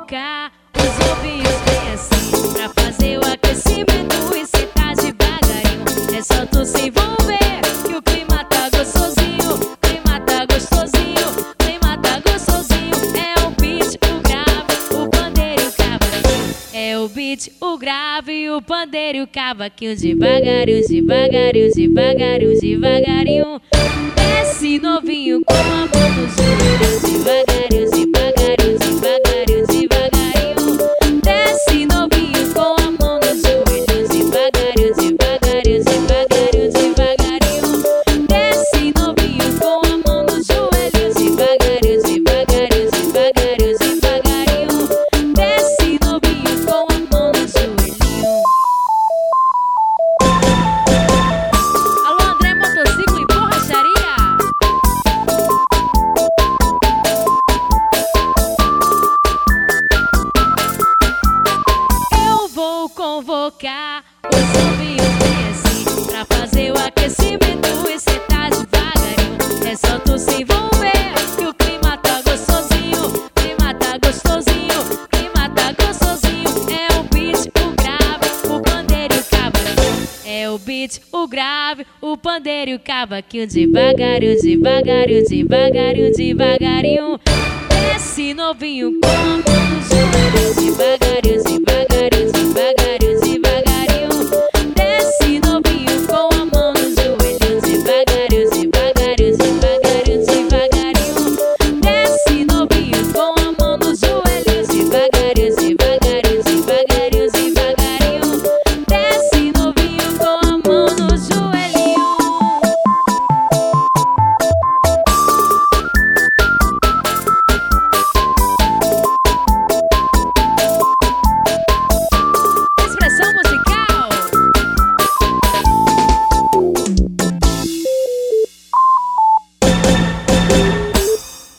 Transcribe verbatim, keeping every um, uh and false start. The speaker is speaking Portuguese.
convocar os ovinhos bem assim, pra fazer o aquecimento e sentar devagarinho. É só tu se envolver que o clima tá gostosinho, clima tá gostosinho, clima tá gostosinho. É o beat, o grave, o pandeiro e o cavaquinho. É o beat, o grave, o pandeiro e o cavaquinho. Devagarinho, devagarinho, devagarinho, devagarinho. Desce novinho com a mão nos joelhos, devagarinho, devagarinho, devagarinho, devagarinho. Desce novinho com a mão nos joelhos, devagarinho, devagarinho, devagarinho, devagarinho. Desce novinho com a mão nos joelhos, devagarinho, devagarinho, devagarinho, devagarinho. Desce novinho com a mão nos joelhinhos. Alô, André Motociclo e Borracharia. Eu vou convocar os ovinhos bem assim, pra fazer o aquecimento e sentar devagarinho. É só tu se envolver que o clima tá gostosinho, clima tá gostosinho, clima tá gostosinho. É o beat, o grave, o pandeiro e o cavaquinho. É o beat, o grave, o pandeiro e o cavaquinho. Devagarinho, devagarinho, devagarinho, devagarinho. Desce novinho com a mão nos joelhos, devagarinho, devagarinho,